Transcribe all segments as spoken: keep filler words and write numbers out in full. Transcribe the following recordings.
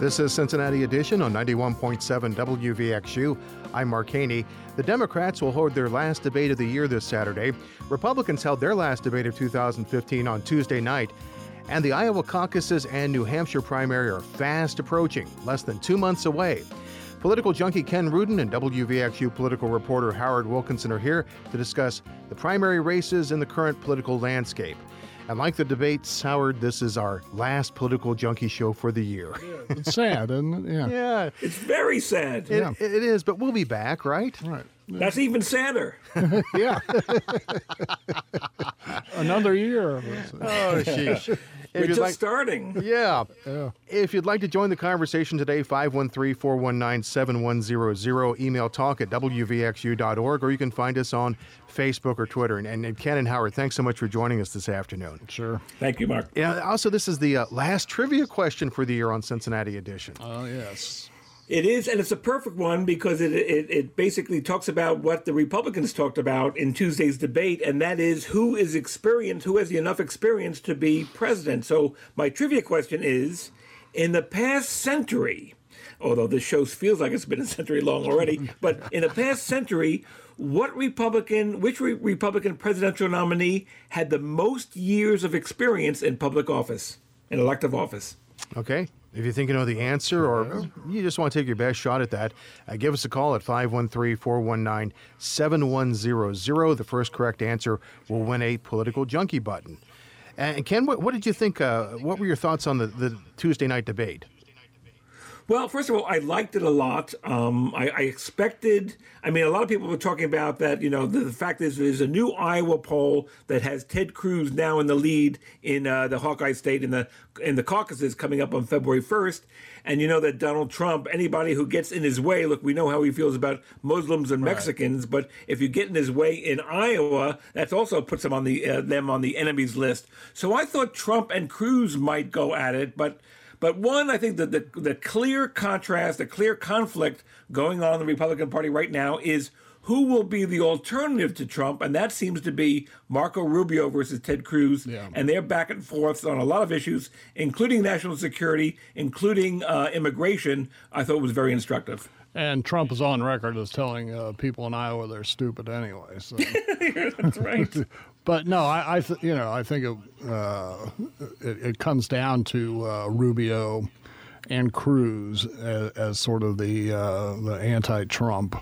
This is Cincinnati Edition on ninety-one point seven W V X U. I'm Mark Haney. The Democrats will hold their last debate of the year this Saturday. Republicans held their last debate of two thousand fifteen on Tuesday night. And the Iowa caucuses and New Hampshire primary are fast approaching, less than two months away. Political junkie Ken Rudin and W V X U political reporter Howard Wilkinson are here to discuss the primary races in the current political landscape. And like the debates, Howard, this is our last political junkie show for the year. Yeah, it's sad, isn't it? Yeah. Yeah. It's very sad. It, Yeah. it is, but we'll be back, right? Right. That's even sadder. Yeah. Another year. Oh, sheesh. If We're you'd just like- starting. Yeah. Yeah. If you'd like to join the conversation today, five one three, four one nine, seven one zero zero. Email talk at W V X U dot org, or you can find us on Facebook or Twitter. And, and Ken and Howard, thanks so much for joining us this afternoon. Sure. Thank you, Mark. Yeah. Also, this is the uh, last trivia question for the year on Cincinnati Edition. Oh, yes. It is, and it's a perfect one because it, it it basically talks about what the Republicans talked about in Tuesday's debate, and that is who is experienced, who has enough experience to be president. So my trivia question is, in the past century, although this show feels like it's been a century long already, but in the past century, what Republican, which re- Republican presidential nominee had the most years of experience in public office, in elective office? Okay. If you think you know the answer or you just want to take your best shot at that, uh, give us a call at five one three, four one nine, seven one zero zero. The first correct answer will win a political junkie button. And Ken, what, what did you think? Uh, what were your thoughts on the, the Tuesday night debate? Well, first of all, I liked it a lot. Um, I, I expected, I mean, a lot of people were talking about that, you know, the, the fact is there's a new Iowa poll that has Ted Cruz now in the lead in uh, the Hawkeye State in the in the caucuses coming up on February first. And you know that Donald Trump, anybody who gets in his way, look, we know how he feels about Muslims and Mexicans, but if you get in his way in Iowa, that also puts him on the uh, them on the enemies list. So I thought Trump and Cruz might go at it, but But one, I think that the, the clear contrast, the clear conflict going on in the Republican Party right now is who will be the alternative to Trump, and that seems to be Marco Rubio versus Ted Cruz, Yeah. and they're back and forth on a lot of issues, including national security, including uh, immigration. I thought was very instructive. And Trump is on record as telling uh, people in Iowa they're stupid anyway. So. That's right. But no, I, I th- you know, I think it, uh, it, it comes down to uh, Rubio and Cruz as, as sort of the uh, the anti-Trump,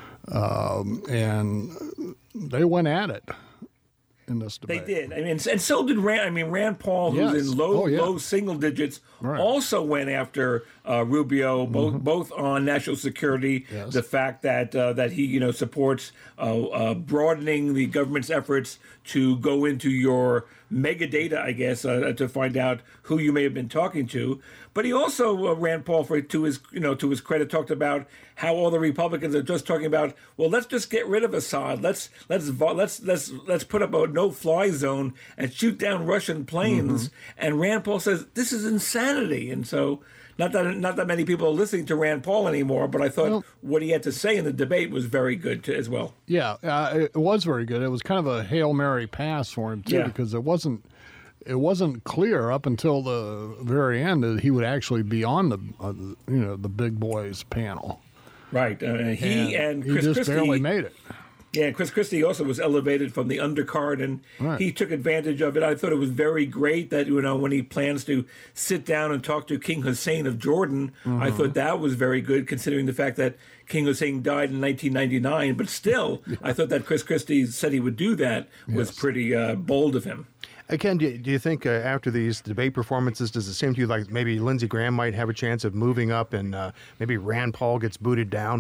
um, and they went at it in this They debate. did. I mean, and so did Rand. I mean, Rand Paul, who's Yes. in low, Oh, yeah. low single digits, Right. also went after uh, Rubio, both both on national security. Yes. The fact that uh, that he, you know, supports uh, uh, broadening the government's efforts to go into your mega data, I guess, uh, to find out who you may have been talking to. But he also, uh, Rand Paul, for to his, you know, to his credit, talked about how all the Republicans are just talking about, well, let's just get rid of Assad. Let's let's vo- let's let's let's put up a no-fly zone and shoot down Russian planes. And Rand Paul says this is insanity. And so, not that not that many people are listening to Rand Paul anymore, but I thought Well- what he had to say in the debate was very good too, as well. Yeah, uh, it was very good. It was kind of a Hail Mary pass for him too, Yeah. because it wasn't it wasn't clear up until the very end that he would actually be on the uh, you know the big boys panel. Right. Uh, he and, he Chris just Christie barely made it. Yeah, Chris Christie also was elevated from the undercard, and Right. he took advantage of it. I thought it was very great that, you know, when he plans to sit down and talk to King Hussein of Jordan, I thought that was very good, considering the fact that King Hussein died in nineteen ninety-nine. But still, I thought that Chris Christie said he would do that was Yes. pretty uh, bold of him. Uh, Ken, do, do you think uh, after these debate performances, does it seem to you like maybe Lindsey Graham might have a chance of moving up and uh, maybe Rand Paul gets booted down?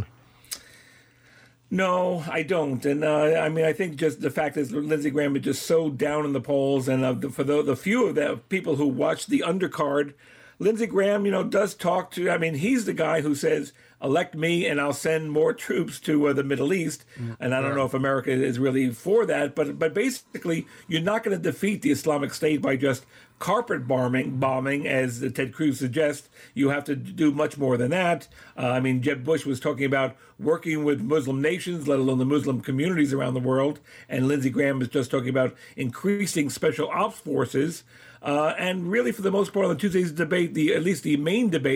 No, I don't. And uh, I mean, I think just the fact is Lindsey Graham is just so down in the polls. And uh, the, for the, the few of the people who watch the undercard, Lindsey Graham, you know, does talk to, I mean, he's the guy who says, elect me and I'll send more troops to uh, the Middle East. And I don't know if America is really for that, but but basically you're not going to defeat the Islamic State by just carpet bombing, bombing as Ted Cruz suggests. You have to do much more than that. Uh, I mean, Jeb Bush was talking about working with Muslim nations, let alone the Muslim communities around the world. And Lindsey Graham is just talking about increasing special ops forces. Uh, and really, for the most part, on Tuesday's debate, the at least the main debate,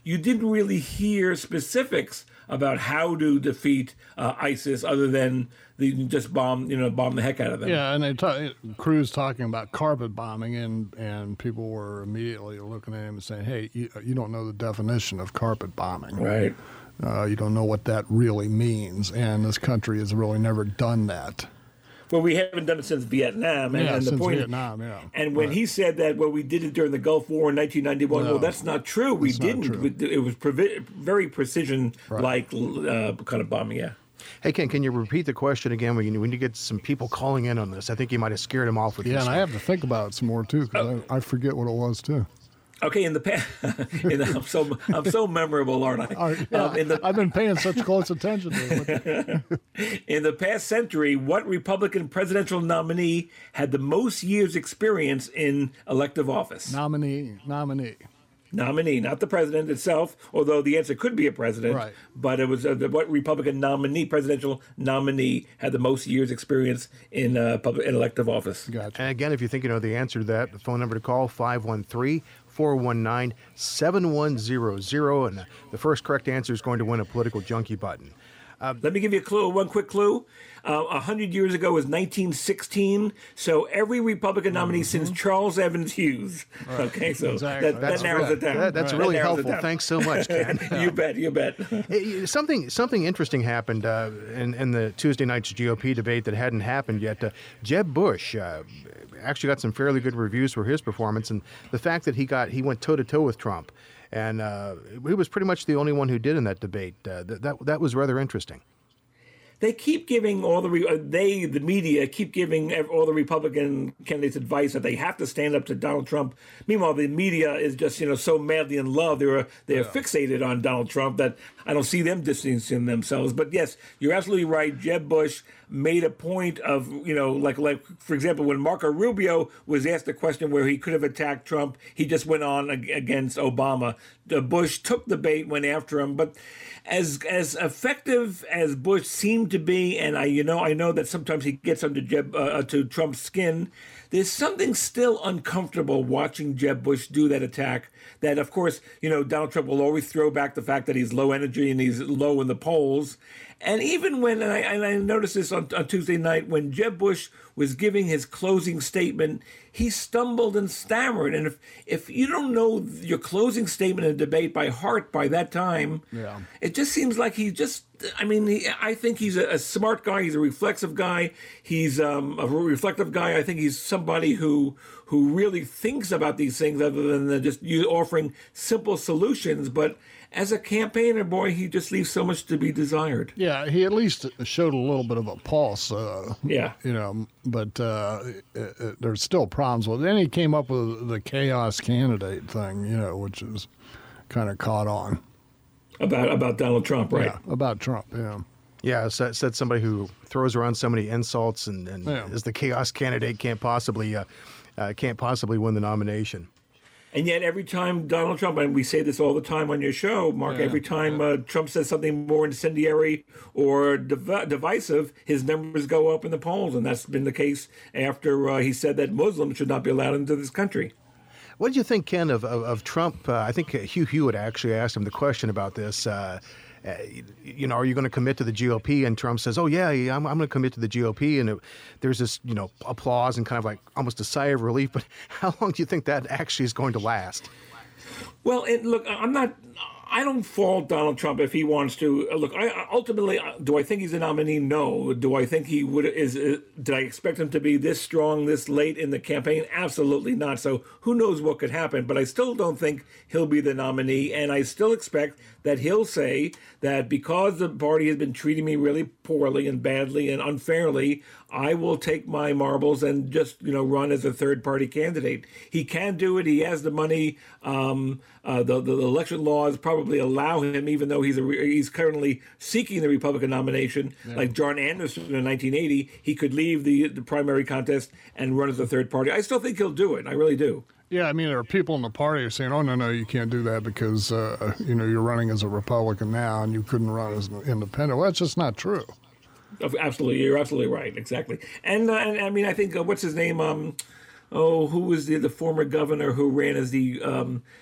you didn't really hear specifics about how to defeat uh, ISIS, other than the just bomb, you know, bomb the heck out of them. Yeah, and they ta- Cruz talking about carpet bombing, and, and people were immediately looking at him and saying, "Hey, you, you don't know the definition of carpet bombing, Right? Uh, you don't know what that really means, and this country has really never done that." Well, we haven't done it since Vietnam, and, Yeah, and the since point. Vietnam, yeah. And when Right. he said that, well, we did it during the Gulf War in nineteen ninety-one. No, well, that's not true. We that's not didn't. true. We- It was previ- very precision-like uh, kind of bombing. Yeah. Hey, Ken, can you repeat the question again? We need, we need to get some people calling in on this. I think you might have scared them off with Yeah, this and one. I have to think about it some more too, because I, I forget what it was too. Okay, in the past, in the, I'm so I'm so memorable, aren't I? All right, yeah, Um, in the I've been paying such close attention to it. in the past century, what Republican presidential nominee had the most years' experience in elective office? Nominee, nominee. Nominee, not the president itself, although the answer could be a president. Right. But it was uh, the, what Republican nominee, presidential nominee, had the most years' experience in uh, public in elective office. Gotcha. And again, if you think you know the answer to that, the phone number to call, five one three, four one nine, seven one zero zero. And the first correct answer is going to win a political junkie button. Let me give you a clue, one quick clue. Uh, A hundred years ago was nineteen sixteen, so every Republican nominee since Charles Evans Hughes. Okay, so Exactly. that, that That's narrows it down. That, that's That really narrows it helpful. down. Thanks so much, Ken. You bet, you bet. Hey, Something something interesting happened uh, in, in the Tuesday night's G O P debate that hadn't happened yet. Uh, Jeb Bush uh, actually got some fairly good reviews for his performance, and the fact that he got he went toe to toe with Trump, and uh, he was pretty much the only one who did in that debate. Uh, that, that that was rather interesting. They keep giving all the re- uh, they the media keep giving ev- all the Republican candidates advice that they have to stand up to Donald Trump. Meanwhile, the media is just you know so madly in love. They're they're fixated on Donald Trump that I don't see them distancing themselves. But yes, you're absolutely right. Jeb Bush made a point of you know like like for example when Marco Rubio was asked a question where he could have attacked Trump, he just went on ag- against Obama. Uh, Bush took the bait, went after him, but. As as effective as Bush seemed to be, and I you know I know that sometimes he gets under Jeb uh, to Trump's skin. There's something still uncomfortable watching Jeb Bush do that attack. That of course you know Donald Trump will always throw back the fact that he's low energy and he's low in the polls. And even when and I, and I noticed this on, on Tuesday night when Jeb Bush was giving his closing statement, he stumbled and stammered. And if if you don't know your closing statement in a debate by heart by that time, Yeah. it just seems like he just. I mean, he, I think he's a, a smart guy. He's a reflexive guy. He's um, a reflective guy. I think he's somebody who who really thinks about these things, other than just you offering simple solutions. But as a campaigner, boy, he just leaves so much to be desired. Yeah, he at least showed a little bit of a pulse. Uh, Yeah. You know, but uh, it, it, there's still problems with it. Then he came up with the chaos candidate thing, you know, which is kind of caught on. About about Donald Trump, right? Yeah, about Trump, yeah. Yeah, said, said somebody who throws around so many insults and, and Yeah. is the chaos candidate can't possibly uh, uh, can't possibly win the nomination. And yet, every time Donald Trump, and we say this all the time on your show, Mark, Yeah, every time uh, Trump says something more incendiary or div- divisive, his numbers go up in the polls. And that's been the case after uh, he said that Muslims should not be allowed into this country. What did you think, Ken, of, of, of Trump? Uh, I think Hugh Hewitt actually asked him the question about this. Uh, uh, you know, are you going to commit to the G O P? And Trump says, oh, yeah, yeah I'm, I'm going to commit to the G O P. And it, there's this, you know, applause and kind of like almost a sigh of relief. But how long do you think that actually is going to last? Well, it, look, I'm not. I don't fault Donald Trump if he wants to. Look, I ultimately, do I think he's a nominee? No. Do I think he would? Is uh, did I expect him to be this strong this late in the campaign? Absolutely not. So who knows what could happen? But I still don't think he'll be the nominee, and I still expect that he'll say that because the party has been treating me really poorly and badly and unfairly, I will take my marbles and just you know run as a third party candidate. He can do it. He has the money. Um, uh, the, the election laws probably allow him, even though he's a, he's currently seeking the Republican nomination, yeah. like John Anderson in nineteen eighty. He could leave the the primary contest and run as a third party. I still think he'll do it. I really do. Yeah, I mean, there are people in the party who are saying, oh, no, no, you can't do that because, uh, you know, you're running as a Republican now and you couldn't run as an independent. Well, that's just not true. Absolutely. You're absolutely right. Exactly. And, uh, and I mean, I think, uh, what's his name? Um, oh, who was the, the former governor who ran as the, um,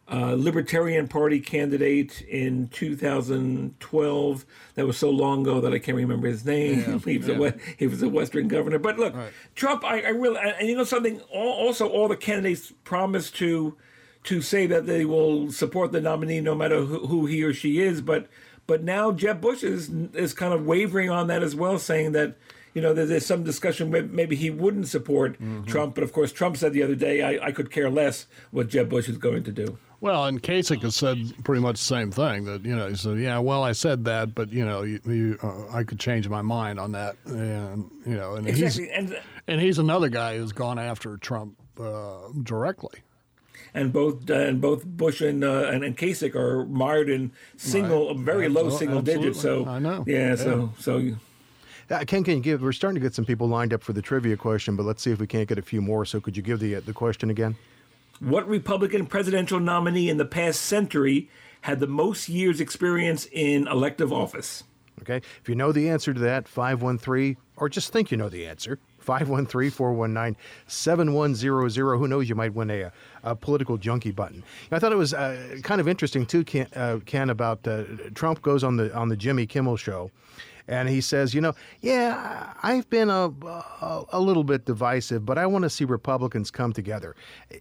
uh, Libertarian Party candidate in two thousand twelve. That was so long ago that I can't remember his name. Yeah, he, was yeah. a, he was a Western governor. But look, Right. Trump, I, I really, and you know something, all, also all the candidates promised to to say that they will support the nominee no matter who, who he or she is. But but now Jeb Bush is is kind of wavering on that as well, saying that, you know, there's some discussion where maybe he wouldn't support mm-hmm. Trump. But of course, Trump said the other day, I, I could care less what Jeb Bush is going to do. Well, and Kasich has said pretty much the same thing, that, you know, he said, yeah, well, I said that, but, you know, you, you, uh, I could change my mind on that. And, you know, and, Exactly. he's, And, and he's another guy who's gone after Trump uh, directly. and both uh, and both Bush and, uh, and and Kasich are mired in single, Right. very low Absolutely. single digits. So I know. Yeah. Yeah. So so. You, Uh, Ken, can you give? We're starting to get some people lined up for the trivia question, but let's see if we can't get a few more. So could you give the uh, the question again? What Republican presidential nominee in the past century had the most years' experience in elective office? Okay. If you know the answer to that, five one three, or just think you know the answer, five one three, four one nine, seven one zero zero. Who knows, you might win a, a political junkie button. I thought it was uh, kind of interesting, too, Ken, uh, Ken about uh, Trump goes on the on the Jimmy Kimmel show. And he says, you know, yeah, I've been a, a, a little bit divisive, but I want to see Republicans come together.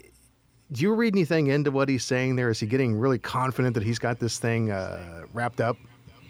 Do you read anything into what he's saying there? Is he getting really confident that he's got this thing uh, wrapped up?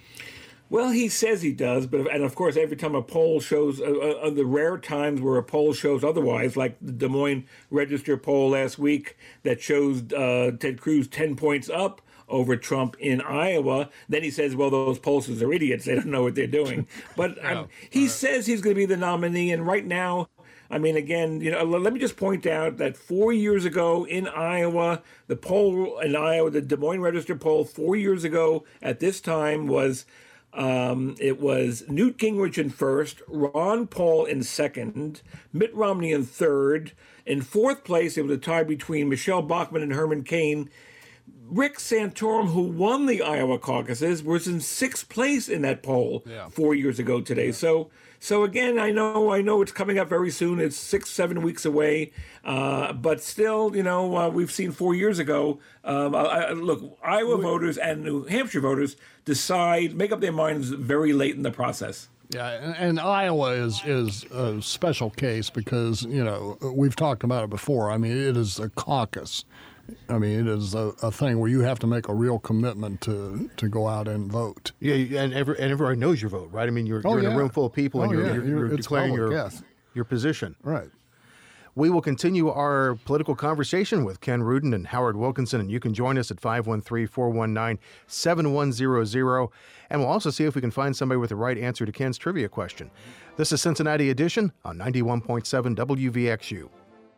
Well, he says he does, but and of course, every time a poll shows, uh, uh, the rare times where a poll shows otherwise, like the Des Moines Register poll last week that shows uh, Ted Cruz ten points up over Trump in Iowa, then he says, well, those pollsters are idiots. They don't know what they're doing. But um, he right. says he's going to be the nominee, and right now, I mean, again, you know, let me just point out that four years ago in Iowa, the poll in Iowa, the Des Moines Register poll four years ago at this time was um, it was Newt Gingrich in first, Ron Paul in second, Mitt Romney in third. In fourth place, it was a tie between Michelle Bachmann and Herman Cain. Rick Santorum, who won the Iowa caucuses, was in sixth place in that poll yeah. four years ago today. Yeah. So, so again, I know, I know it's coming up very soon. It's six, seven weeks away, uh, but still, you know, uh, we've seen four years ago. Um, I, I, look, Iowa we, voters and New Hampshire voters decide, make up their minds very late in the process. Yeah, and, and Iowa is is a special case because, you know, we've talked about it before. I mean, it is a caucus. I mean, it is a, a thing where you have to make a real commitment to, to go out and vote. Yeah, and, every, and everyone knows your vote, right? I mean, you're, oh, you're yeah. in a room full of people, and oh, you're, yeah. you're, you're, you're declaring public, your yes. your position. Right. We will continue our political conversation with Ken Rudin and Howard Wilkinson, and you can join us at five one three, four one nine, seven one zero zero. And we'll also see if we can find somebody with the right answer to Ken's trivia question. This is Cincinnati Edition on ninety-one point seven W V X U.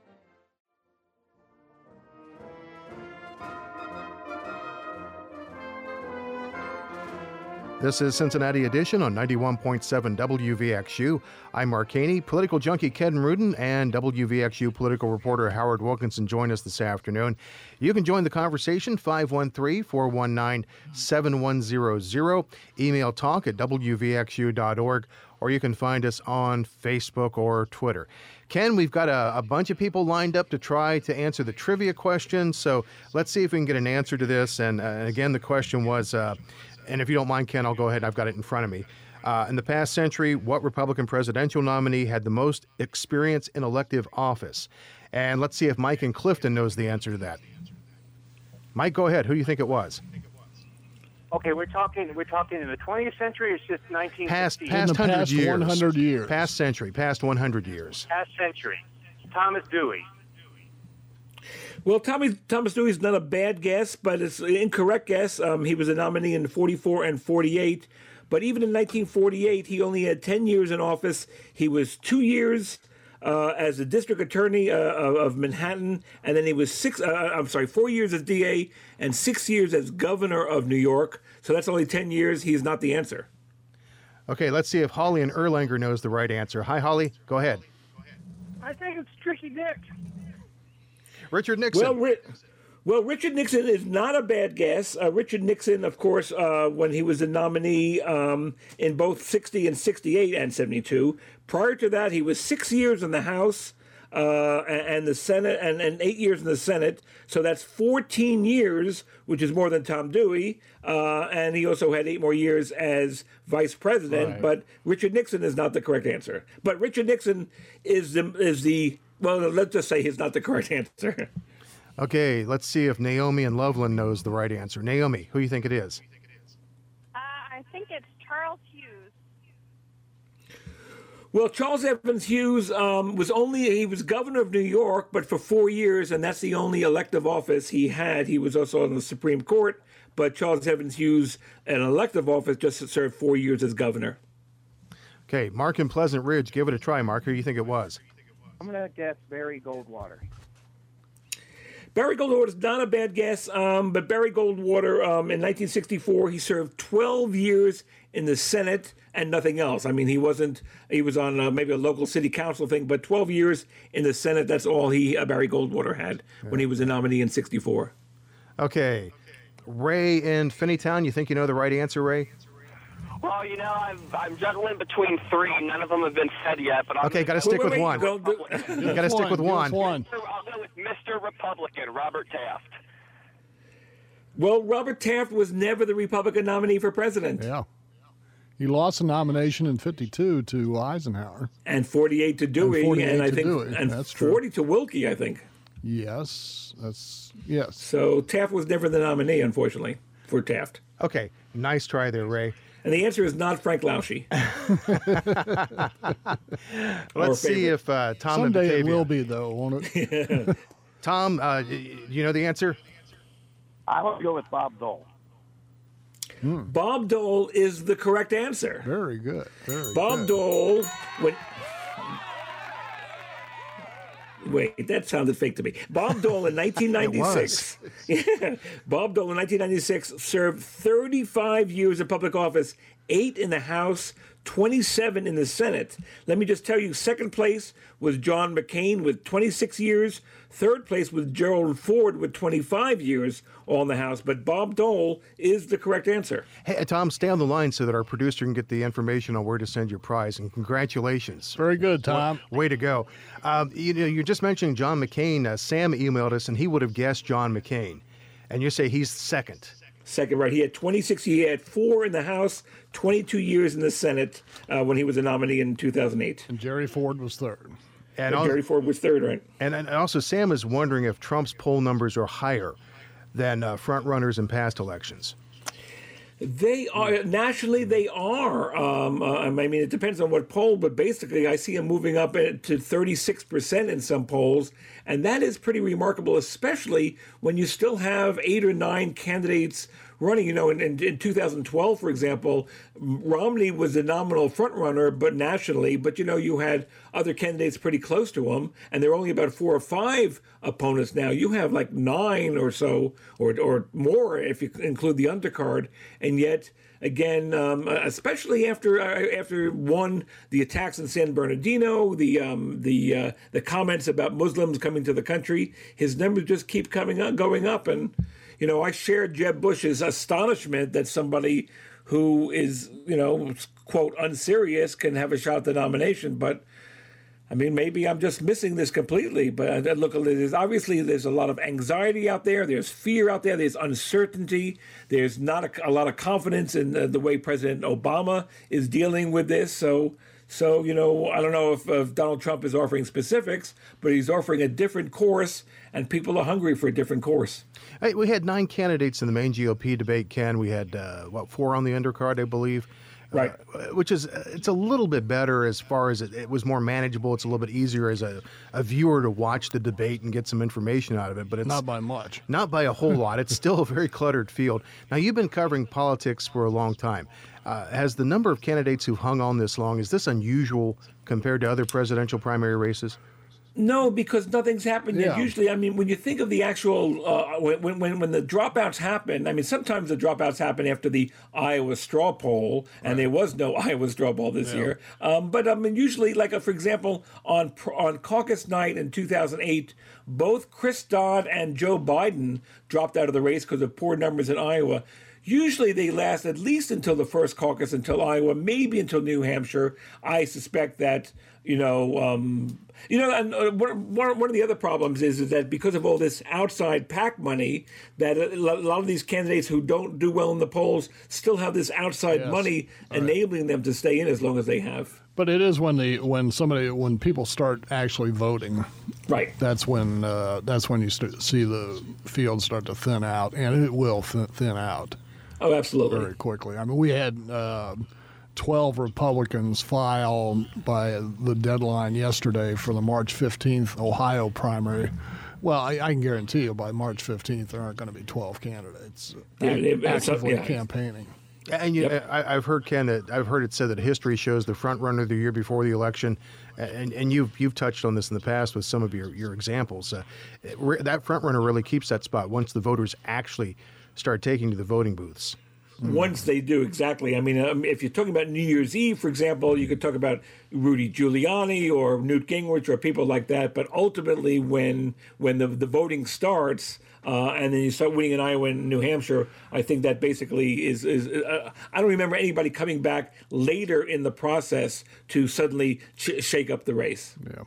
This is Cincinnati Edition on ninety-one point seven W V X U. I'm Mark Haney. Political junkie Ken Rudin and W V X U political reporter Howard Wilkinson join us this afternoon. You can join the conversation, five one three, four one nine, seven one zero zero. Email talk at w v x u dot org, or you can find us on Facebook or Twitter. Ken, we've got a, a bunch of people lined up to try to answer the trivia question, so let's see if we can get an answer to this. And uh, again, the question was... Uh, And if you don't mind, Ken, I'll go ahead. I've got it in front of me. Uh, in the past century, what Republican presidential nominee had the most experience in elective office? And let's see if Mike in Clifton knows the answer to that. Mike, go ahead. Who do you think it was? Okay, we're talking we're talking in the twentieth century. It's just nineteen past fifty. past in the hundred past years. one hundred years. Past century. Past one hundred years. Past century. Thomas Dewey. Well, Tommy, Thomas Dewey's not a bad guess, but it's an incorrect guess. Um, he was a nominee in forty-four and forty-eight. But even in nineteen forty-eight, he only had ten years in office. He was two years uh, as the district attorney uh, of Manhattan, and then he was six, uh, I'm sorry, four years as D A and six years as governor of New York. So that's only ten years. He's not the answer. Okay, let's see if Holly in Erlanger knows the right answer. Hi, Holly. Go ahead. I think it's Tricky Dick. Richard Nixon. Well, Ri- well, Richard Nixon is not a bad guess. Uh, Richard Nixon, of course, uh, when he was the nominee um, in both sixty and sixty-eight and seventy-two. Prior to that, he was six years in the House, uh, and, and the Senate, and, and eight years in the Senate. So that's fourteen years, which is more than Tom Dewey. Uh, and he also had eight more years as vice president. Right. But Richard Nixon is not the correct answer. But Richard Nixon is the is the well. Let's just say he's not the correct answer. Okay, let's see if Naomi and Loveland knows the right answer. Naomi, who do you think it is? Uh, I think it's Charles Hughes. Well, Charles Evans Hughes um, was only, he was governor of New York, but for four years, and that's the only elective office he had. He was also on the Supreme Court, but Charles Evans Hughes, an elective office, just served four years as governor. Okay, Mark in Pleasant Ridge, give it a try, Mark. Who do you think it was? I'm going to guess Barry Goldwater. Barry Goldwater is not a bad guess, um, but Barry Goldwater, um, in nineteen sixty-four, he served twelve years in the Senate and nothing else. I mean, he wasn't, he was on uh, maybe a local city council thing, but twelve years in the Senate, that's all he, uh, Barry Goldwater had when he was a nominee in sixty-four. Okay, Ray in Finneytown, you think you know the right answer, Ray? Well, you know, I'm, I'm juggling between three. None of them have been said yet, but I'm Okay, got to stick wait, with wait, one. don't do- You got to stick with Give us one. one. I'll go with Mister Republican, Robert Taft. Well, Robert Taft was never the Republican nominee for president. Yeah. He lost the nomination in fifty-two to Eisenhower. And forty-eight to Dewey, And forty-eight and I to think, Dewey, and that's true. forty to Wilkie, I think. Yes, that's yes. So Taft was never the nominee, unfortunately, for Taft. Okay, nice try there, Ray. And the answer is not Frank Lausche. Let's see favorite. if uh, Tom in Someday it Batavia. will be, though, won't it? Tom, uh, y- you know the answer? I want to go with Bob Dole. Bob Dole is the correct answer. Very good. Very Bob good. Dole, when wait, that sounded fake to me. Bob Dole in nineteen ninety-six. Yeah, Bob Dole in nineteen ninety-six served thirty-five years of public office, eight in the House, twenty-seven in the Senate. Let me just tell you, second place was John McCain with twenty-six years. Third place was Gerald Ford with twenty-five years, all in the House. But Bob Dole is the correct answer. Hey, Tom, stay on the line so that our producer can get the information on where to send your prize. And congratulations. Very good, Tom. Way to go. Um, you know, you're just mentioning John McCain. Uh, Sam emailed us, and he would have guessed John McCain. And you say he's second. Second, right. He had twenty-six. He had four in the House, twenty-two years in the Senate uh, when he was a nominee in two thousand eight. And Jerry Ford was third. And, And al- Jerry Ford was third, right? and, and also, Sam is wondering if Trump's poll numbers are higher than uh, front runners in past elections. They are nationally. They are. Um, uh, I mean, it depends on what poll, but basically, I see him moving up to thirty-six percent in some polls, and that is pretty remarkable, especially when you still have eight or nine candidates running. You know, in, in, in two thousand twelve, for example, Romney was the nominal front runner, but nationally, but you know, you had other candidates pretty close to him, and there are only about four or five opponents now. You have like nine or so, or or more if you include the undercard, and yet again, um, especially after uh, after one, the attacks in San Bernardino, the um, the uh, the comments about Muslims coming to the country, his numbers just keep coming up, going up, and you know, I shared Jeb Bush's astonishment that somebody who is, you know, quote, unserious can have a shot at the nomination. But, I mean, maybe I'm just missing this completely. But uh, look, there's obviously there's a lot of anxiety out there. There's fear out there. There's uncertainty. There's not a, a lot of confidence in uh, the way President Obama is dealing with this. So, so you know, I don't know if, if Donald Trump is offering specifics, but he's offering a different course, and people are hungry for a different course. Hey, we had nine candidates in the main G O P debate, Ken. We had, uh, what, four on the undercard, I believe. Right. Uh, which is, uh, it's a little bit better as far as it, it was more manageable. It's a little bit easier as a, a viewer to watch the debate and get some information out of it. But it's Not by much. Not by a whole lot. It's still a very cluttered field. Now, you've been covering politics for a long time. Uh, has the number of candidates who've hung on this long, is this unusual compared to other presidential primary races? No, because nothing's happened yet. Yeah. Usually, I mean, when you think of the actual, uh, when, when when the dropouts happen, I mean, sometimes the dropouts happen after the Iowa straw poll, and there was no Iowa straw poll this year. Um, but I mean, usually, like uh, for example, on on caucus night in two thousand eight, both Chris Dodd and Joe Biden dropped out of the race because of poor numbers in Iowa. Usually they last at least until the first caucus, until Iowa, maybe until New Hampshire. I suspect that, you know, um, you know, and uh, one, one of the other problems is, is that because of all this outside PAC money, that a lot of these candidates who don't do well in the polls still have this outside Yes. money All right. enabling them to stay in as long as they have. But it is when the when somebody when people start actually voting, Right. that's when uh, that's when you start, see the field start to thin out, and it will thin, thin out Oh, absolutely. very quickly. I mean, we had uh, twelve Republicans file by the deadline yesterday for the March fifteenth Ohio primary. Well, I, I can guarantee you by March fifteenth there aren't going to be twelve candidates Yeah, act- it- it's- actively yeah. campaigning. And you, Yep. I, I've heard Ken that I've heard it said that history shows the front runner the year before the election, and and you've you've touched on this in the past with some of your your examples. Uh, it re- that front runner really keeps that spot once the voters actually start taking to the voting booths. Once they do, exactly. I mean, um, if you're talking about New Year's Eve, for example, you could talk about Rudy Giuliani or Newt Gingrich or people like that. But ultimately, when when the, the voting starts uh, and then you start winning in Iowa and New Hampshire, I think that basically is, is uh, I don't remember anybody coming back later in the process to suddenly ch- shake up the race. Yeah.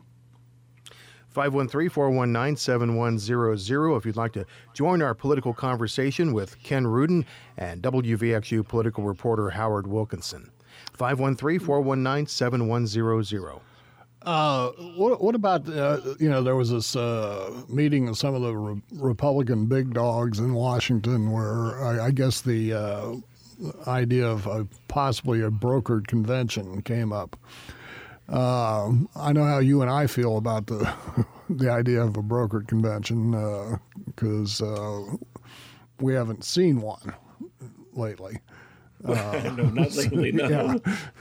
five one three, four one nine, seven one zero zero if you'd like to join our political conversation with Ken Rudin and W V X U political reporter Howard Wilkinson. five one three, four one nine, seven one zero zero. Uh, what, what about, uh, you know, there was this uh, meeting of some of the re- Republican big dogs in Washington where I, I guess the uh, idea of a, possibly a brokered convention came up. Uh, I know how you and I feel about the the idea of a brokered convention because uh, uh, we haven't seen one lately. no, not lately, no. Yeah.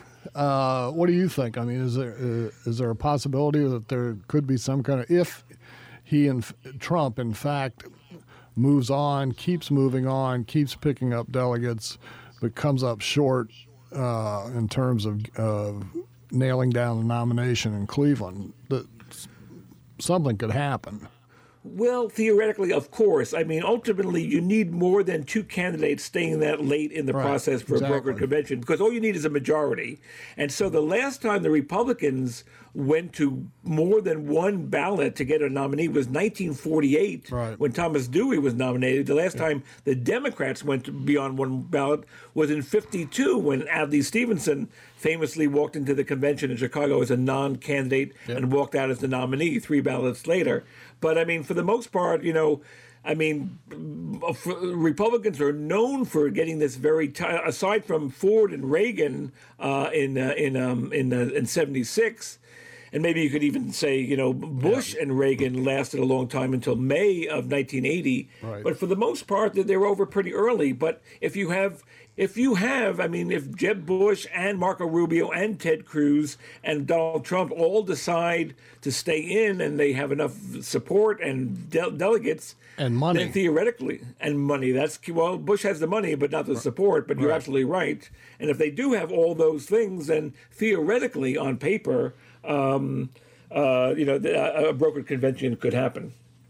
Uh, what do you think? I mean, is there uh, is there a possibility that there could be some kind of, if he and Trump in fact moves on, keeps moving on, keeps picking up delegates, but comes up short uh, in terms of uh, nailing down the nomination in Cleveland, that something could happen. Well, theoretically, of course. I mean, ultimately, you need more than two candidates staying that late in the Right, process for exactly. a brokered convention, because all you need is a majority. And so the last time the Republicans went to more than one ballot to get a nominee was nineteen forty-eight, Right. when Thomas Dewey was nominated. The last time the Democrats went to beyond one ballot was in fifty-two, when Adlai Stevenson famously walked into the convention in Chicago as a non-candidate and walked out as the nominee three ballots later. But I mean, for the most part, you know, I mean, Republicans are known for getting this very t- aside from Ford and Reagan uh, in uh, in um, in uh, in seventy-six. And maybe you could even say, you know, Bush and Reagan lasted a long time until May of nineteen eighty. Right. But for the most part, they're over pretty early. But if you have, if you have, I mean, if Jeb Bush and Marco Rubio and Ted Cruz and Donald Trump all decide to stay in and they have enough support and de- delegates And money. then theoretically, and money. That's well, Bush has the money, but not the support. But you're Right. absolutely right. And if they do have all those things, then theoretically, on paper, um, uh, you know, the, a brokered convention could happen.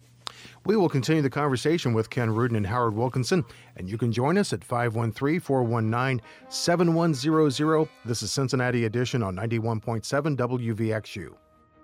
We will continue the conversation with Ken Rudin and Howard Wilkinson, and you can join us at five one three, four one nine, seven one zero zero. This is Cincinnati Edition on ninety-one point seven W V X U.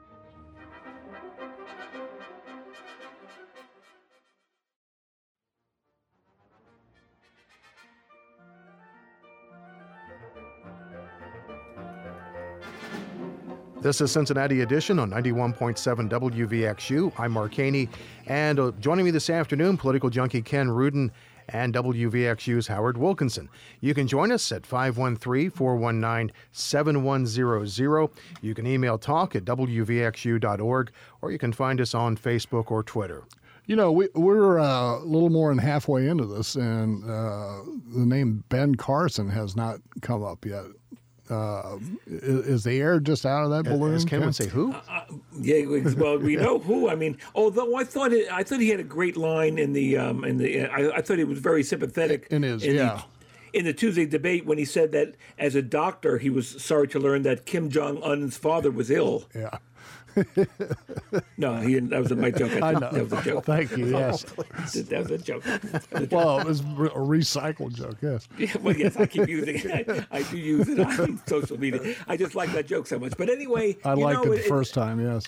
This is Cincinnati Edition on ninety-one point seven W V X U. I'm Mark Haney, and uh, joining me this afternoon, political junkie Ken Rudin and W V X U's Howard Wilkinson. You can join us at five one three, four one nine, seven one zero zero. You can email talk at w v x u dot org, or you can find us on Facebook or Twitter. You know, we, we're uh, a little more than halfway into this, and uh, the name Ben Carson has not come up yet. Uh, is, is the air just out of that balloon? As Ken would say, who? Yeah, well, we know who. I mean, although I thought it, I thought he had a great line in the um, in the. I, I thought he was very sympathetic In his, in yeah. The, in the Tuesday debate when he said that as a doctor he was sorry to learn that Kim Jong Un's father was ill. Yeah. No, he didn't. That was my joke. I know. That was a joke. Thank you. Yes. That was a joke. That was a joke. Well, it was a recycled joke. Yes. Yeah, well, yes, I keep using it. I, I do use it on social media. I just like that joke so much. But anyway, I you liked know, it the first time. Yes.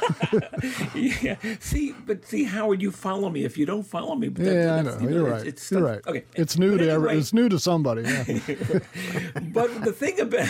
Yeah. See, but see, Howard, you follow me. If you don't follow me, but that, Yeah, I that's, know. you You're know, right. It's, it's You're stuff- right. Okay. It's new But to every, anyway- It's new to somebody. Yeah. But the thing about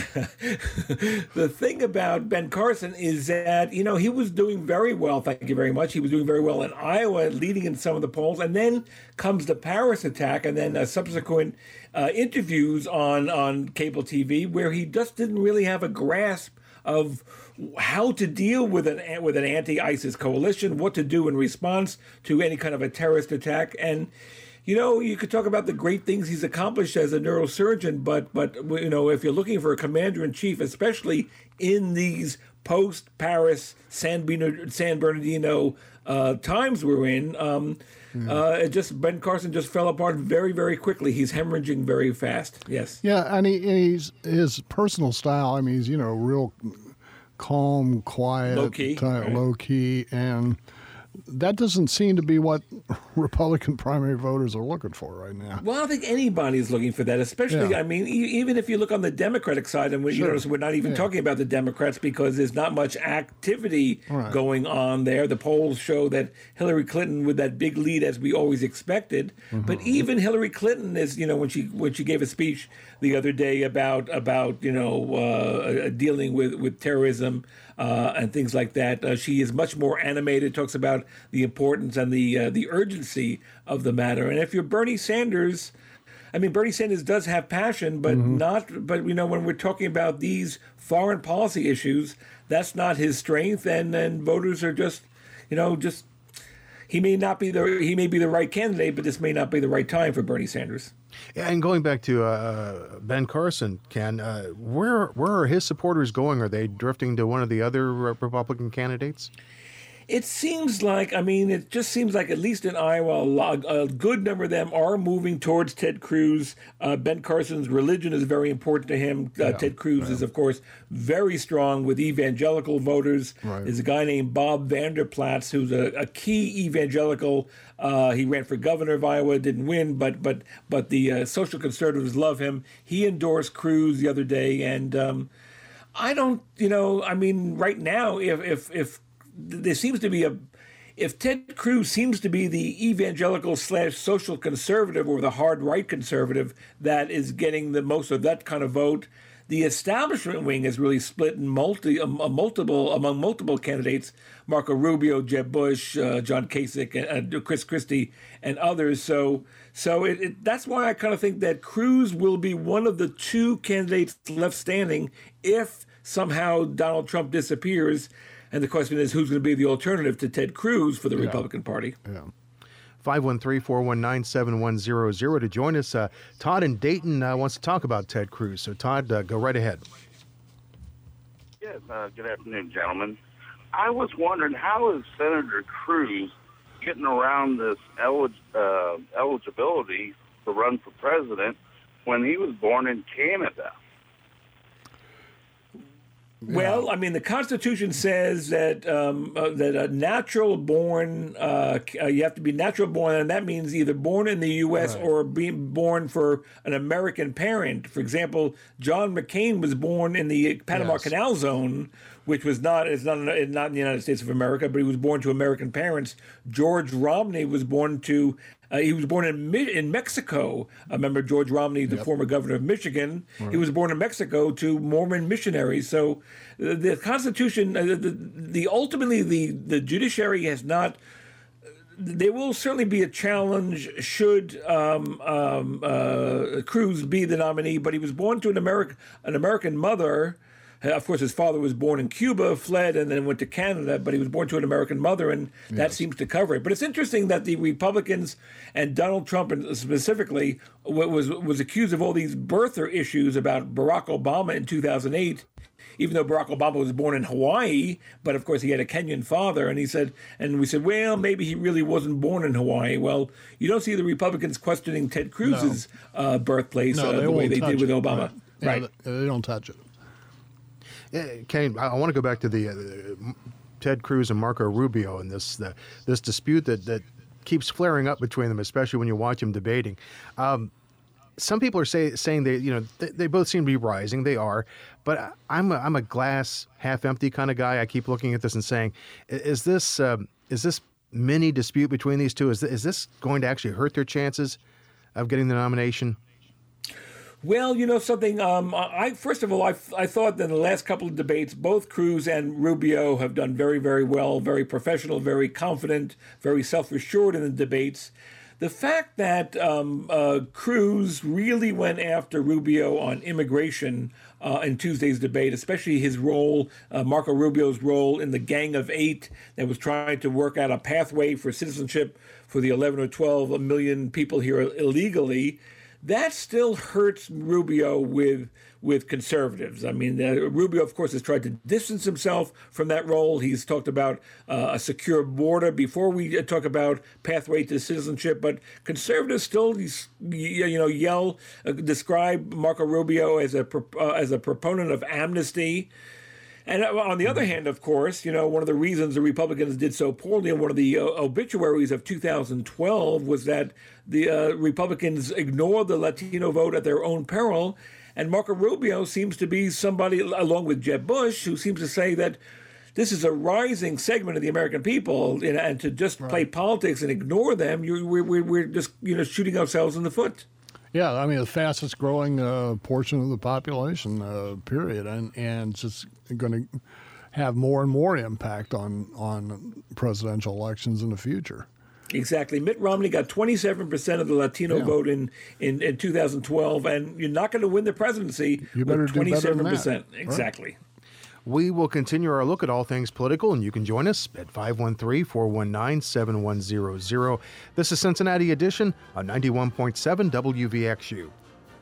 the thing about Ben Carson is that you know he was doing very well. Thank you very much. He was doing very well in Iowa, leading in some of the polls, and then comes the Paris attack, and then uh, subsequent uh, interviews on on cable T V where he just didn't really have a grasp of how to deal with an with an anti-ISIS coalition, what to do in response to any kind of a terrorist attack, and. You know, you could talk about the great things he's accomplished as a neurosurgeon, but but you know, if you're looking for a commander in chief, especially in these post-Paris San Bernardino, San Bernardino uh, times we're in, um, Hmm. uh, it just Ben Carson just fell apart very very quickly. He's hemorrhaging very fast. Yes. Yeah, and, he, and he's his personal style. I mean, he's you know real calm, quiet, Low key, type, right. low key, and that doesn't seem to be what Republican primary voters are looking for right now. Well, I don't think anybody's looking for that, especially, Yeah. I mean, e- even if you look on the Democratic side, and we, you Sure. notice we're not even Yeah. talking about the Democrats because there's not much activity Right. going on there. The polls show that Hillary Clinton with that big lead, as we always expected. Mm-hmm. But even Hillary Clinton is, you know, when she when she gave a speech the other day about about you know uh, dealing with with terrorism. Uh, and things like that. Uh, she is much more animated. Talks about the importance and the uh, the urgency of the matter. And if you're Bernie Sanders, I mean, Bernie Sanders does have passion, but not. But you know, when we're talking about these foreign policy issues, that's not his strength. And and voters are just, you know, just he may not be the he may be the right candidate, but this may not be the right time for Bernie Sanders. Yeah, and going back to uh, Ben Carson, Ken, uh, where where are his supporters going? Are they drifting to one of the other uh, Republican candidates? It seems like, I mean, it just seems like at least in Iowa, a, lot, a good number of them are moving towards Ted Cruz. Uh, Ben Carson's religion is very important to him. Uh, Yeah, Ted Cruz is, of course, very strong with evangelical voters. Right. There's a guy named Bob Vanderplatz who's a, a key evangelical. Uh, he ran for governor of Iowa, didn't win, but but but the uh, social conservatives love him. He endorsed Cruz the other day, and um, I don't, you know, I mean, right now, if if if there seems to be a, if Ted Cruz seems to be the evangelical slash social conservative or the hard right conservative that is getting the most of that kind of vote, the establishment wing is really split in multi, um, uh, multiple among multiple candidates: Marco Rubio, Jeb Bush, uh, John Kasich, and uh, Chris Christie, and others. So, so it, it, that's why I kind of think that Cruz will be one of the two candidates left standing if somehow Donald Trump disappears. And the question is, who's going to be the alternative to Ted Cruz for the Yeah. Republican Party? Yeah. five one three, four one nine, seven one zero zero to join us. Uh, Todd in Dayton uh, wants to talk about Ted Cruz. So, Todd, uh, go right ahead. Yes, uh, good afternoon, gentlemen. I was wondering, how is Senator Cruz getting around this elig- uh, eligibility to run for president when he was born in Canada? Well, I mean, the Constitution says that um, uh, that a natural born, uh, uh, you have to be natural born, and that means either born in the U S or being born for an American parent. For example, John McCain was born in the Panama Yes. Canal Zone, which was not it's not it's not in the United States of America, but he was born to American parents. George Romney was born to. Uh, he was born in Mi- in Mexico. I remember George Romney, the former governor of Michigan. He was born in Mexico to Mormon missionaries. So uh, the Constitution, uh, the, the ultimately the the judiciary has not. There will certainly be a challenge should um, um, uh, Cruz be the nominee, but he was born to an American an American mother. Uh, Of course, his father was born in Cuba, fled, and then went to Canada, but he was born to an American mother, and that seems to cover it. But it's interesting that the Republicans and Donald Trump specifically wa- was was accused of all these birther issues about Barack Obama in two thousand eight, even though Barack Obama was born in Hawaii, but of course he had a Kenyan father, and he said, and we said, well, maybe he really wasn't born in Hawaii. Well, you don't see the Republicans questioning Ted Cruz's uh, birthplace No, uh, they the way won't they touch did with it. Obama. Right. Yeah, Right. they, they don't touch it. Uh, Ken, I, I want to go back to the uh, Ted Cruz and Marco Rubio and this the, this dispute that, that keeps flaring up between them, especially when you watch them debating. Um, some people are say, saying they, you know, they, they both seem to be rising. They are, but I'm a, I'm a glass half empty kind of guy. I keep looking at this and saying, is this um, is this mini dispute between these two? Is th- is this going to actually hurt their chances of getting the nomination? Well, you know something. Um, I first of all, I, I thought that in the last couple of debates, both Cruz and Rubio have done very, very well, very professional, very confident, very self-assured in the debates. The fact that um, uh, Cruz really went after Rubio on immigration uh, in Tuesday's debate, especially his role, uh, Marco Rubio's role in the Gang of Eight that was trying to work out a pathway for citizenship for the eleven or twelve million people here illegally. That still hurts Rubio with with conservatives. I mean, uh, Rubio, of course, has tried to distance himself from that role. He's talked about uh, a secure border before we talk about pathway to citizenship. But conservatives still, you know, yell, uh, describe Marco Rubio as a uh, as a proponent of amnesty. And on the other hand, of course, you know, one of the reasons the Republicans did so poorly in one of the uh, obituaries of two thousand twelve was that the uh, Republicans ignored the Latino vote at their own peril. And Marco Rubio seems to be somebody, along with Jeb Bush, who seems to say that this is a rising segment of the American people, and, and to just right. play politics and ignore them, you, we're, we're just, you know, shooting ourselves in the foot. Yeah, I mean, the fastest growing uh, portion of the population, uh, period, and and just going to have more and more impact on, on presidential elections in the future. Exactly. Mitt Romney got twenty-seven percent of the Latino yeah. vote in, in, in two thousand twelve, and you're not going to win the presidency you better with twenty-seven percent. Do better than that. Exactly. Right. We will continue our look at all things political, and you can join us at five one three, four one nine, seven one zero zero. This is Cincinnati Edition on ninety-one point seven W V X U.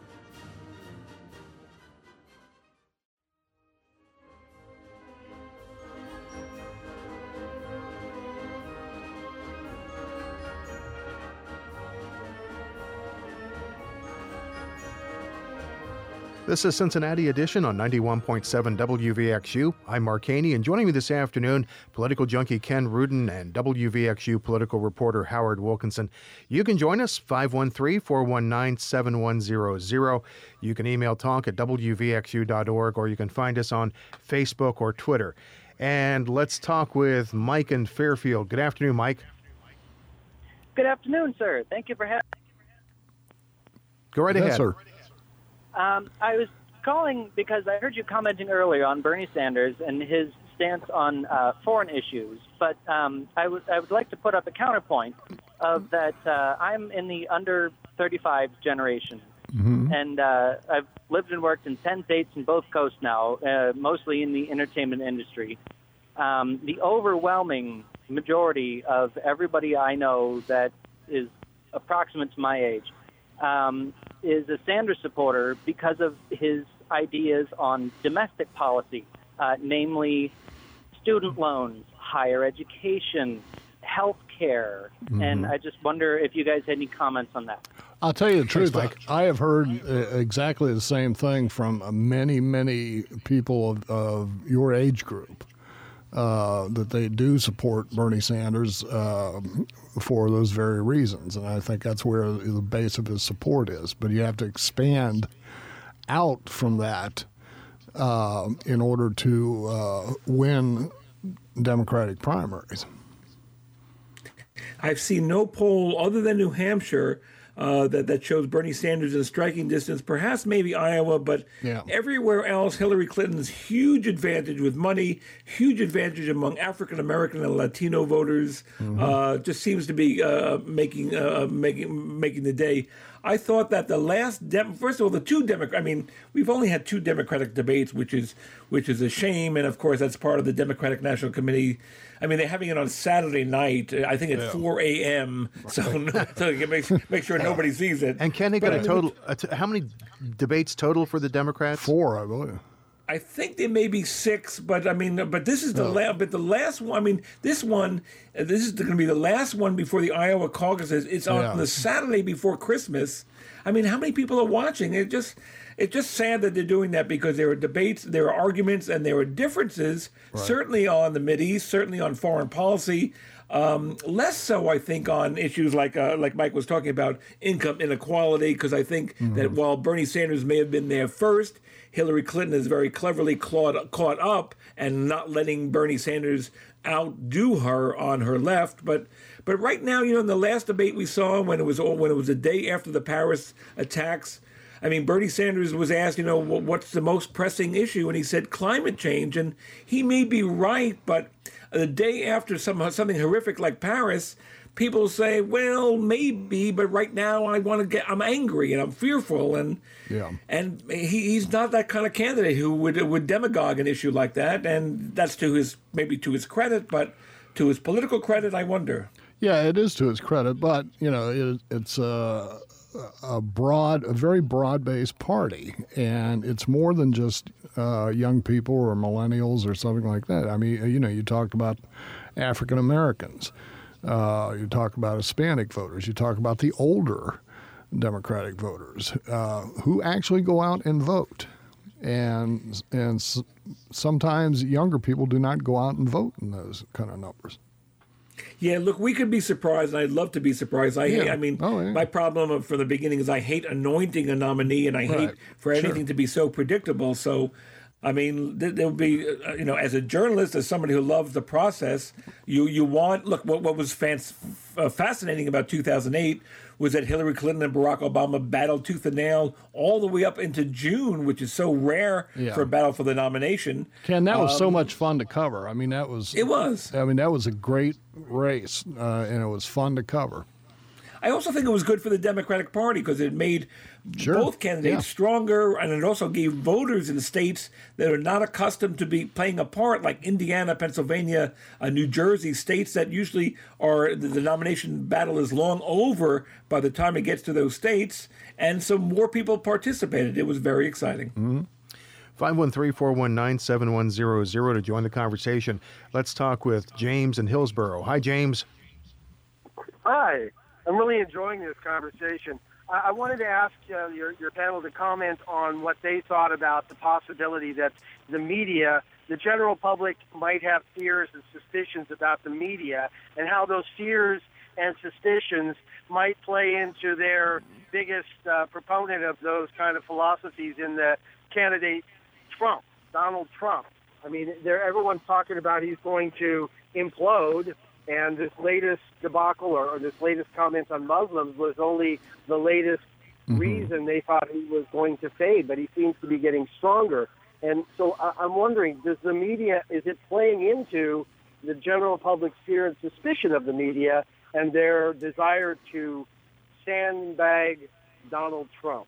This is Cincinnati Edition on ninety-one point seven W V X U. I'm Mark Haney, and joining me this afternoon, political junkie Ken Rudin and W V X U political reporter Howard Wilkinson. You can join us, five one three, four one nine, seven one zero zero. You can email talk at W V X U dot org, or you can find us on Facebook or Twitter. And let's talk with Mike in Fairfield. Good afternoon, Mike. Good afternoon, sir. Thank you for having me. Go right yes, ahead. Sir. Um, I was calling because I heard you commenting earlier on Bernie Sanders and his stance on uh, foreign issues, but um, I, w- I would like to put up a counterpoint of that uh, I'm in the under thirty-five generation, mm-hmm. and uh, I've lived and worked in ten states in both coasts now, uh, mostly in the entertainment industry. Um, the overwhelming majority of everybody I know that is approximate to my age Um, is a Sanders supporter because of his ideas on domestic policy, uh, namely student loans, higher education, health care. Mm-hmm. And I just wonder if you guys had any comments on that. I'll tell you the truth. I, I have heard uh, exactly the same thing from uh, many, many people of, of your age group. Uh, that they do support Bernie Sanders uh, for those very reasons. And I think that's where the base of his support is. But you have to expand out from that uh, in order to uh, win Democratic primaries. I've seen no poll other than New Hampshire Uh, that, that shows Bernie Sanders in striking distance, perhaps maybe Iowa, but yeah. everywhere else, Hillary Clinton's huge advantage with money, huge advantage among African-American and Latino voters, mm-hmm. uh, just seems to be uh, making uh, making making the day. I thought that the last, Dem- first of all, the two Democrat, I mean, we've only had two Democratic debates, which is which is a shame, and of course that's part of the Democratic National Committee. I mean, they're having it on Saturday night, I think at yeah. four a.m., so, so you can make, make sure nobody sees it. And can they get but, a total, a t- how many debates total for the Democrats? Four, I believe. I think there may be six, but I mean, but this is the oh. la- but the last one. I mean, this one, uh, this is going to be the last one before the Iowa caucuses. It's on yeah. the Saturday before Christmas. I mean, how many people are watching? It just, it's just sad that they're doing that because there are debates, there are arguments, and there are differences, Right. certainly on the Mideast, certainly on foreign policy. Um, less so, I think, on issues like uh, like Mike was talking about income inequality, because I think Mm-hmm. that while Bernie Sanders may have been there first, Hillary Clinton has very cleverly clawed, caught up and not letting Bernie Sanders outdo her on her left. But but right now, you know, in the last debate we saw when it was all, when it was a day after the Paris attacks, I mean, Bernie Sanders was asked, you know, "Wh- what's the most pressing issue? And he said climate change. And he may be right, but the day after some, something horrific like Paris, people say, well, maybe, but right now I want to get, I'm angry and I'm fearful. And Yeah. and he, he's not that kind of candidate who would would demagogue an issue like that. And that's to his, maybe to his credit, but to his political credit, I wonder. Yeah, it is to his credit, but you know, it, it's a, a broad, a very broad-based party, and it's more than just uh, young people or millennials or something like that. I mean, you know, you talked about African Americans, uh, you talk about Hispanic voters, you talk about the older Democratic voters uh, who actually go out and vote, and and s- sometimes younger people do not go out and vote in those kind of numbers. Yeah, look, we could be surprised, and I'd love to be surprised. I hate, Yeah. I mean, Oh, yeah. my problem from the beginning is I hate anointing a nominee, and I hate Right. for Sure. anything to be so predictable. So, I mean, there, there would be, uh, you know, as a journalist, as somebody who loves the process, you you want, look, what, what was fans, uh, fascinating about two thousand eight was that Hillary Clinton and Barack Obama battled tooth and nail all the way up into June, which is so rare Yeah. for a battle for the nomination. Ken, that was so Um, much fun to cover. I mean, that was It was. I mean, that was a great race, uh, and it was fun to cover. I also think it was good for the Democratic Party because it made Sure. both candidates Yeah. stronger, and it also gave voters in states that are not accustomed to be playing a part, like Indiana, Pennsylvania, uh, New Jersey, states that usually are the, the nomination battle is long over by the time it gets to those states, and so more people participated. It was very exciting. Mm-hmm. five one three, four one nine, seven one zero zero to join the conversation. Let's talk with James in Hillsborough. Hi, James. Hi. I'm really enjoying this conversation. I, I wanted to ask uh, your, your panel to comment on what they thought about the possibility that the media, the general public, might have fears and suspicions about the media, and how those fears and suspicions might play into their biggest uh, proponent of those kind of philosophies in the candidate Trump, Donald Trump. I mean, they're, everyone's talking about he's going to implode, and this latest debacle or, or this latest comment on Muslims was only the latest Mm-hmm. reason they thought he was going to fade, but he seems to be getting stronger. And so I, I'm wondering, does the media, is it playing into the general public's fear and suspicion of the media and their desire to sandbag Donald Trump?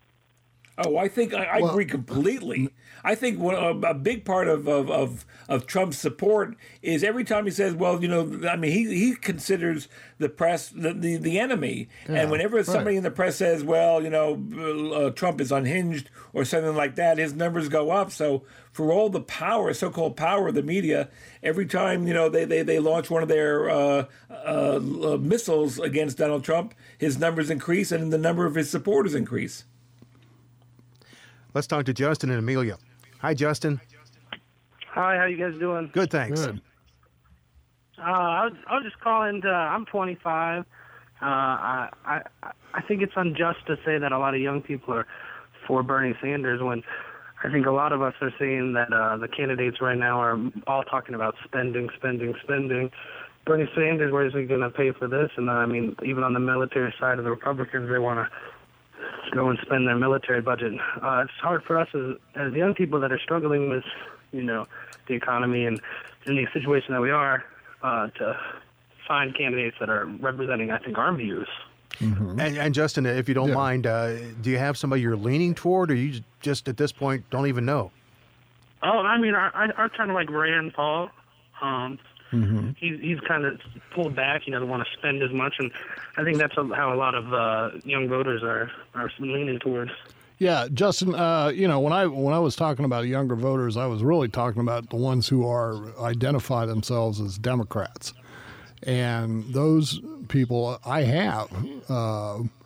Oh, I think I, I Well- agree completely. I think one, a, a big part of, of, of, of Trump's support is every time he says, well, you know, I mean, he, he considers the press the, the, the enemy. Yeah, and whenever somebody right. in the press says, well, you know, uh, Trump is unhinged or something like that, his numbers go up. So for all the power, so-called power of the media, every time, you know, they, they, they launch one of their uh, uh, missiles against Donald Trump, his numbers increase and the number of his supporters increase. Let's talk to Justin and Amelia. Hi, Justin. Hi, how you guys doing? Good, thanks. Good. Uh, I was I was just calling. To, I'm twenty-five. Uh, I I I think it's unjust to say that a lot of young people are for Bernie Sanders when I think a lot of us are seeing that uh, the candidates right now are all talking about spending, spending, spending. Bernie Sanders, where is he going to pay for this? And uh, I mean, even on the military side of the Republicans, they want to go and spend their military budget. Uh, it's hard for us as, as young people that are struggling with, you know, the economy and in the situation that we are, uh, to find candidates that are representing, I think, our views. Mm-hmm. And, and Justin, if you don't Yeah. mind, uh, do you have somebody you're leaning toward, or you just at this point don't even know? Oh, I mean, I, I, I kind of like Rand Paul. Um, Mm-hmm. he's he's kind of pulled back. He doesn't want to spend as much, and I think that's how a lot of uh, young voters are are leaning towards. Yeah, Justin. Uh, you know, when I when I was talking about younger voters, I was really talking about the ones who are identify themselves as Democrats, and those people I have uh,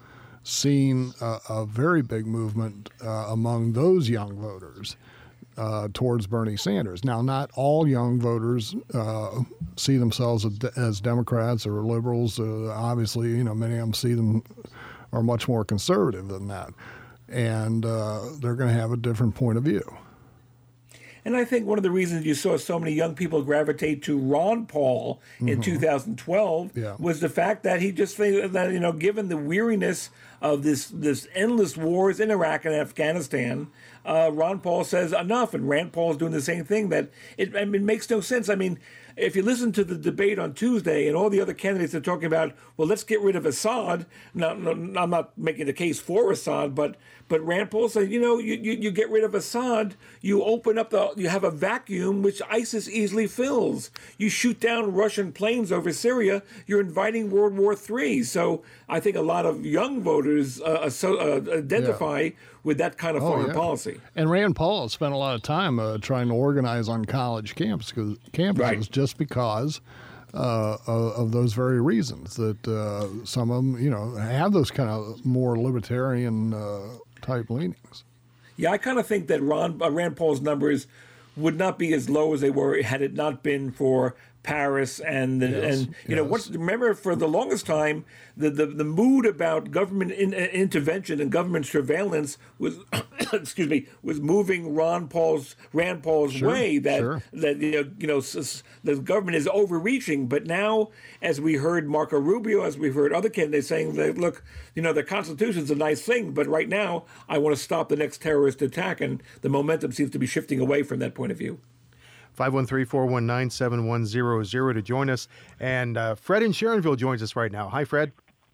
seen a, a very big movement uh, among those young voters uh, towards Bernie Sanders. Now, not all young voters uh, see themselves as, as Democrats or liberals. Uh, obviously, you know, many of them see them are much more conservative than that, and uh, they're going to have a different point of view. And I think one of the reasons you saw so many young people gravitate to Ron Paul in Mm-hmm. two thousand twelve Yeah. was the fact that he just think that, you know, given the weariness of this this endless wars in Iraq and Afghanistan, uh, Ron Paul says enough, and Rand Paul is doing the same thing. That it, I mean, it makes no sense. I mean, if you listen to the debate on Tuesday and all the other candidates are talking about, well, let's get rid of Assad. Now, no, I'm not making the case for Assad, but but Rand Paul said, you know, you, you, you get rid of Assad, you open up the, you have a vacuum which ISIS easily fills. You shoot down Russian planes over Syria, you're inviting World War Three. So I think a lot of young voters uh, so, uh, identify Yeah. with that kind of Oh, foreign yeah. policy. And Rand Paul spent a lot of time uh, trying to organize on college camps, cause, campuses Right. just because uh, of, of those very reasons that uh, some of them, you know, have those kind of more libertarian uh, type leanings. Yeah, I kind of think that Ron, uh, Rand Paul's numbers would not be as low as they were had it not been for Paris and the, Yes, and you know yes. what? Remember, for the longest time, the the, the mood about government in, uh, intervention and government surveillance was, excuse me, was moving Ron Paul's Rand Paul's Sure, way. That sure. that you know, you know s- s- the government is overreaching. But now, as we heard Marco Rubio, as we've heard other candidates saying that, look, you know, the Constitution's a nice thing, but right now I want to stop the next terrorist attack, and the momentum seems to be shifting away from that point of view. five one three, four one nine, seven one zero zero to join us. And uh, Fred in Sharonville joins us right now. Hi, Fred.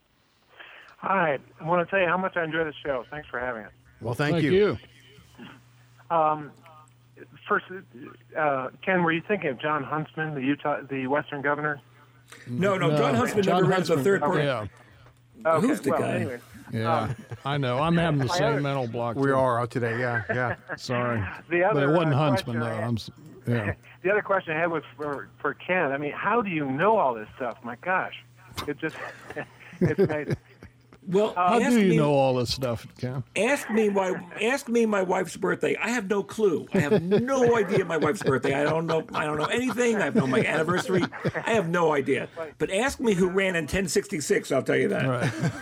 Hi. I want to tell you how much I enjoy the show. Thanks for having it. Well, thank, Thank you. you. Um, first, uh, Ken, were you thinking of John Huntsman, the Utah, the Western governor? No, no, John Huntsman John never ran as a Huntsman, third party. Yeah, Okay, Who's the well, guy? Anyway, yeah. Um, I know. I'm having the my same other- mental block. We too. are out today. Yeah, yeah. Sorry. the other But it wasn't uh, Huntsman, question though. I had- I'm, s- yeah. the other question I had was for for Ken. I mean, how do you know all this stuff? My gosh, it just it's amazing. Well, How ask do you me, know all this stuff, Ken? Ask me my ask me my wife's birthday. I have no clue. I have no idea my wife's birthday. I don't know. I don't know anything. I have no my anniversary. I have no idea. But ask me who ran in ten sixty-six. I'll tell you that.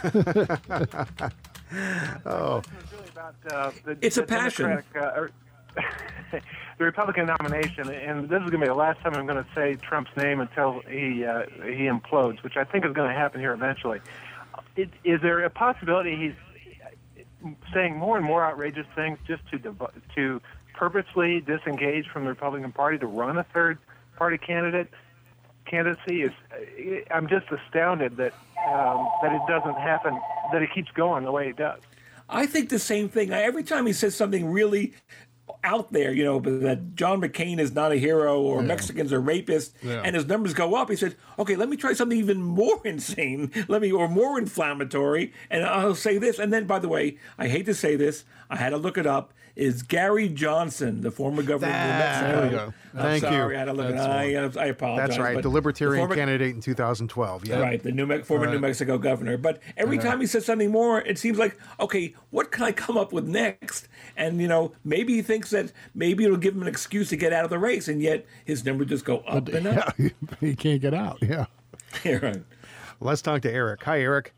Right. Oh, It's really about uh, the, It's a the passion. Democratic, uh, or- the Republican nomination, and this is going to be the last time I'm going to say Trump's name until he uh, he implodes, which I think is going to happen here eventually. It, is there a possibility he's saying more and more outrageous things just to dev- to purposely disengage from the Republican Party to run a third party candidate? Candidacy is. I'm just astounded that um, that it doesn't happen. That it keeps going the way it does. I think the same thing. I, every time he says something really out there, you know, but that John McCain is not a hero or Yeah. Mexicans are rapists, Yeah. and his numbers go up, he said, okay, let me try something even more insane, let me, or more inflammatory, and I'll say this. And then, by the way, I hate to say this, I had to look it up, is Gary Johnson, the former governor of New That- Mexico. There we go. I'm Thank you. sorry, I had to look it That's up. I, uh, I apologize. that's right. but The Libertarian former- candidate in two thousand twelve. Yeah. Right, the New Me- former New Right. Mexico governor. But every time he says something more, it seems like, okay, what can I come up with next? And, you know, maybe he thinks that maybe it'll give him an excuse to get out of the race, and yet his numbers just go up and up. Yeah, he can't get out. Yeah. Yeah, right. Let's talk to Eric. Hi, Eric.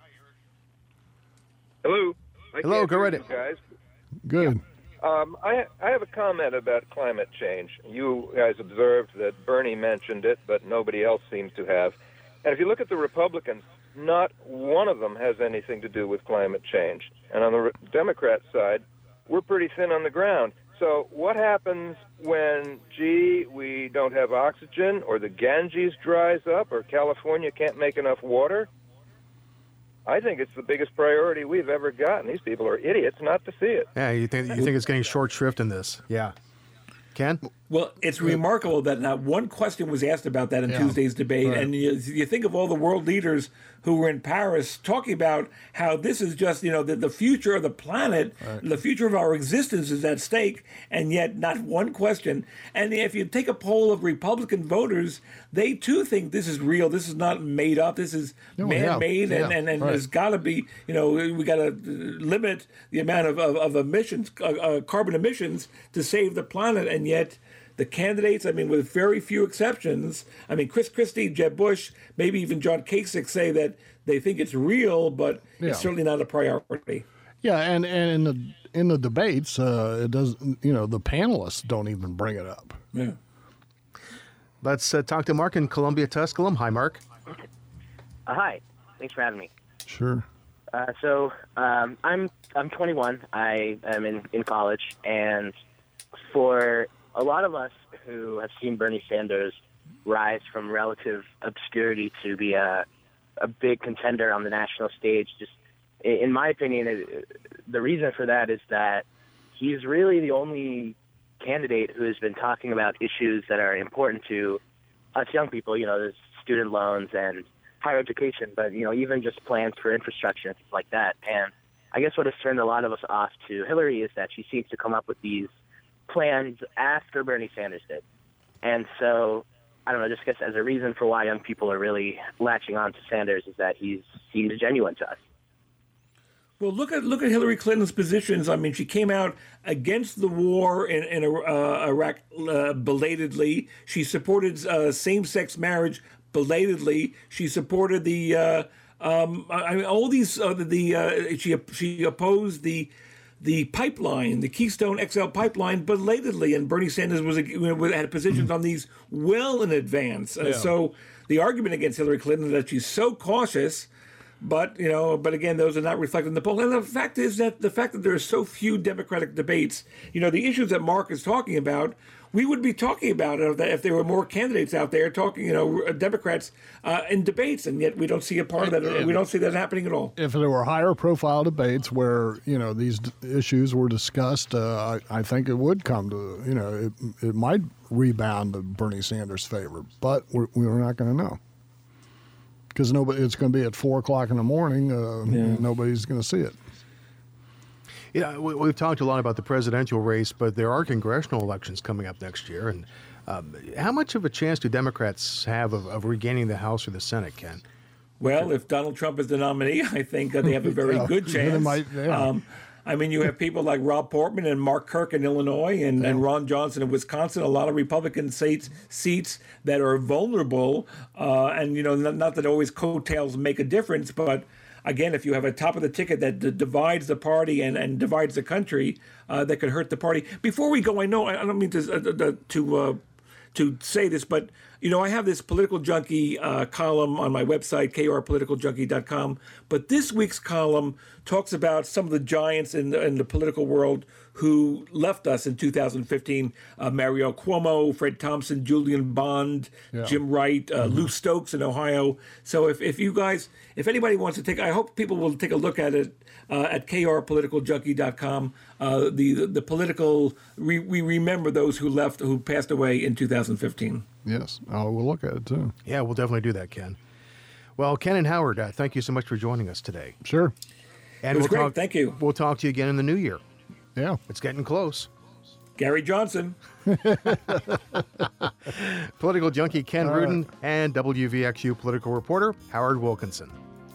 Hello. I Hello, can't go hear right you ahead. guys. Good. Um, I, I have a comment about climate change. You guys observed that Bernie mentioned it, but nobody else seems to have. And if you look at the Republicans, not one of them has anything to do with climate change. And on the Re- Democrat side, we're pretty thin on the ground. So what happens when, gee, we don't have oxygen, or the Ganges dries up, or California can't make enough water? I think it's the biggest priority we've ever gotten. These people are idiots not to see it. Yeah, you think you think it's getting short shrift in this? Yeah. Ken? Well, it's remarkable that not one question was asked about that in Yeah. Tuesday's debate. Right. And you, you think of all the world leaders who were in Paris talking about how this is just, you know, the, the future of the planet, Right. the future of our existence is at stake, and yet not one question. And if you take a poll of Republican voters, they too think this is real. This is not made up. This is Oh, yeah. man-made, and, Yeah. and, and Right. there's got to be, you know, we got to limit the amount of, of, of emissions, uh, uh, carbon emissions to save the planet, and yet the candidates, I mean, with very few exceptions, I mean, Chris Christie, Jeb Bush, maybe even John Kasich say that they think it's real, but Yeah. it's certainly not a priority. Yeah, and, and in the in the debates, uh, it does. You know, the panelists don't even bring it up. Yeah. Let's uh, talk to Mark in Columbia, Tusculum. Hi, Mark. Uh, hi, thanks for having me. Sure. Uh, so um, I'm I'm twenty-one. I am in, in college, and for a lot of us who have seen Bernie Sanders rise from relative obscurity to be a a big contender on the national stage, just in in my opinion, it, the reason for that is that he's really the only candidate who has been talking about issues that are important to us young people. You know, there's student loans and higher education, but, you know, even just plans for infrastructure and things like that. And I guess what has turned a lot of us off to Hillary is that she seems to come up with these plans after Bernie Sanders did. And so, I don't know, just guess as a reason for why young people are really latching on to Sanders is that he seems genuine to us. Well, look at look at Hillary Clinton's positions. I mean, she came out against the war in, in uh, Iraq uh, belatedly. She supported uh, same-sex marriage belatedly. She supported the uh, um, I mean, all these uh, the uh, she she opposed the the pipeline, the Keystone X L pipeline, belatedly, and Bernie Sanders was had positions on these well in advance. Uh, Yeah. So the argument against Hillary Clinton is that she's so cautious. But, you know, but again, those are not reflected in the poll. And the fact is that the fact that there are so few Democratic debates, you know, the issues that Mark is talking about, we would be talking about it if there were more candidates out there talking, you know, Democrats uh, in debates. And yet we don't see a part of that. We don't see that happening at all. If there were higher profile debates where, you know, these d- issues were discussed, uh, I, I think it would come to, you know, it, it might rebound to Bernie Sanders' favor. But we're, we're not going to know. Because nobody, it's going to be at four o'clock in the morning. Uh, Yeah. and nobody's going to see it. Yeah, we, we've talked a lot about the presidential race, but there are congressional elections coming up next year. And um, how much of a chance do Democrats have of, of regaining the House or the Senate, Ken? Well, if Donald Trump is the nominee, I think uh, they have a very Yeah, good they chance. might, yeah. um, I mean, you have people like Rob Portman and Mark Kirk in Illinois and, and Ron Johnson in Wisconsin, a lot of Republican seats seats that are vulnerable. Uh, and, you know, not, not that always coattails make a difference, but again, if you have a top of the ticket that d- divides the party and, and divides the country, uh, that could hurt the party. Before we go, I know I don't mean to uh, to uh, to say this, but you know, I have this Political Junkie uh, column on my website, k r political junkie dot com. But this week's column talks about some of the giants in the, in the political world who left us in two thousand fifteen. Uh, Mario Cuomo, Fred Thompson, Julian Bond, Yeah. Jim Wright, uh, Mm-hmm. Lou Stokes in Ohio. So if, if you guys, if anybody wants to take, I hope people will take a look at it uh, at k r political junkie dot com. Uh, the, the the political, we, we remember those who left, who passed away in two thousand fifteen. Yes, I will look at it too. Yeah, we'll definitely do that, Ken. Well, Ken and Howard, uh, thank you so much for joining us today. Sure. And It was we'll great. talk, Thank you. We'll talk to you again in the new year. Yeah. It's getting close. Gary Johnson. Political junkie Ken All right. Rudin and W V X U political reporter Howard Wilkinson.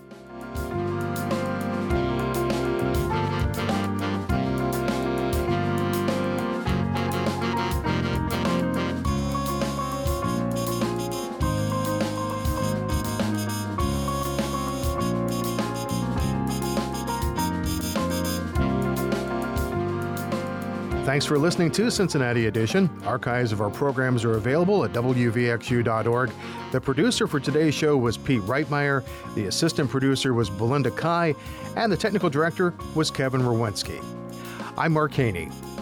Thanks for listening to Cincinnati Edition. Archives of our programs are available at w v x u dot org. The producer for today's show was Pete Reitmeyer. The assistant producer was Belinda Kai. And the technical director was Kevin Rowinski. I'm Mark Haney.